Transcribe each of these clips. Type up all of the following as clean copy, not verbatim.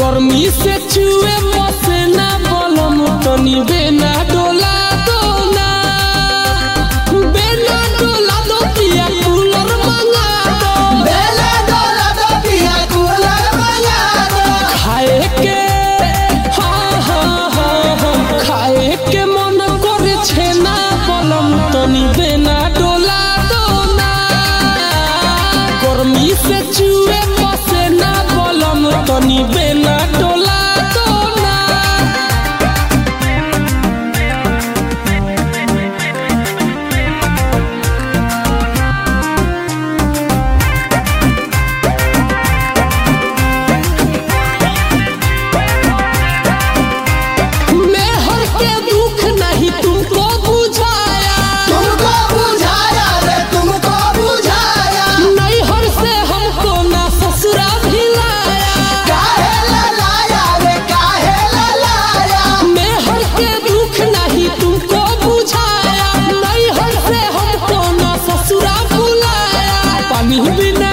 गर्मी से चुए पसेना बलम तनी बेना डोला दो ना, बेना डोला दो पिया कूलर मंगा दो, बेना डोला दो पिया कूलर मंगा दो। खाए के खाए के मन करे छेना बलम तनी बेना डोला दो ना, गर्मी से चुए पसेना बलम तनी बेना डोला दो ना। मेहर के दुख नहीं तुमको बुझाया, तुमको बुझाया रे तुमको बुझाया। नैहर से हमको ना ससुरा भिलाया, काहे ललाया रे काहे ललाया। मेहर के दुख नहीं तुमको बुझाया, नैहर से हमको ना ससुरा बुलाया। पानी बिना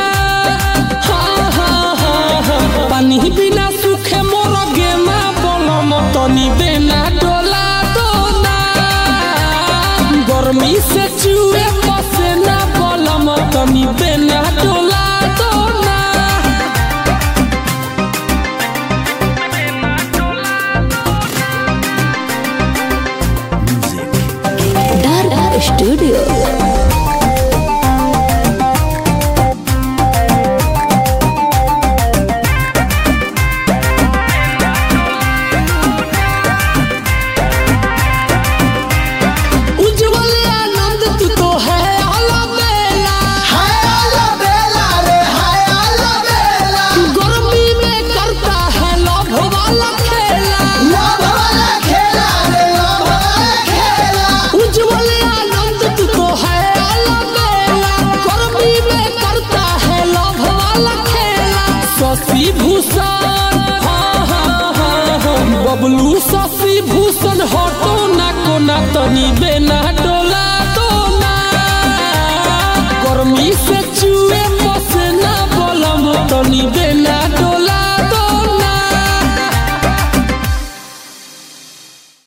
पानी बिना सुखे मोर गेना बलम तनी बेना डोला दो ना, गर्मी से चुए पसेना बलम तनी बेना डोला दो ना। Dark Studio. उज्जवल आनंद तू तो है अलबेला, हाय अलबेला रे हाय अलबेला। गर्मी में करता है लव वाला खेला, लव वाला खेला रे लव वाला खेला। उज्जवल आनंद तू तो है अलबेला, गर्मी में करता है लव वाला खेला। शशि भूषण बबलू शशि भूषण हटो ना कोना तनी बेना डोला दो ना, गर्मी से चुए पसेना बलम तनी बेना डोला